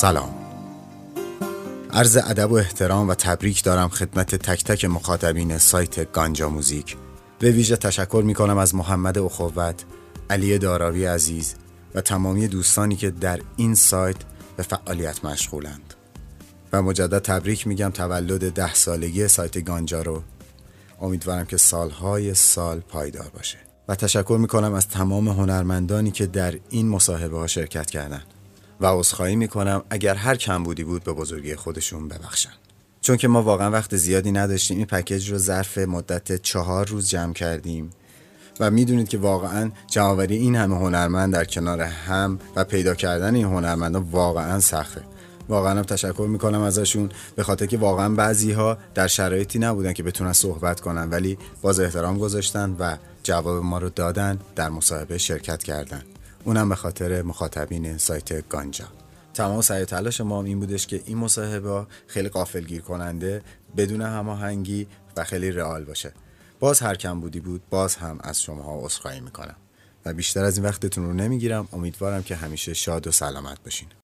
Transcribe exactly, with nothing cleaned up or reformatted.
سلام. عرض ادب و احترام و تبریک دارم خدمت تک تک مخاطبین سایت گانجا موزیک. به ویژه تشکر می کنم از محمد اخوت، علی داراوی عزیز و تمامی دوستانی که در این سایت به فعالیت مشغولند. و مجدد تبریک میگم تولد ده سالگی سایت گانجا رو. امیدوارم که سالهای سال پایدار باشه. و تشکر میکنم از تمام هنرمندانی که در این مصاحبه ها شرکت کردند. و عذرخواهی میکنم اگر هر کمبودی بود به بزرگی خودشون ببخشن. چون که ما واقعا وقت زیادی نداشتیم، این پکیج رو ظرف مدت چهار روز جمع کردیم و میدونید که واقعا جمع‌آوری این همه هنرمند در کنار هم و پیدا کردن این هنرمندا واقعا سخته. واقعا هم تشکر میکنم ازشون، به خاطر که واقعا بعضی‌ها در شرایطی نبودن که بتونن صحبت کنن، ولی باز احترام گذاشتن و جواب ما رو دادن، در مصاحبه شرکت کردن. اونم به خاطر مخاطبین سایت گانجا. تمام سعی و تلاش ما هم این بودش که این مصاحبه خیلی غافلگیر کننده، بدون هماهنگی و خیلی رئال باشه. باز هر کم بودی بود، باز هم از شماها عذرخواهی میکنم و بیشتر از این وقتتون رو نمیگیرم. امیدوارم که همیشه شاد و سلامت باشین.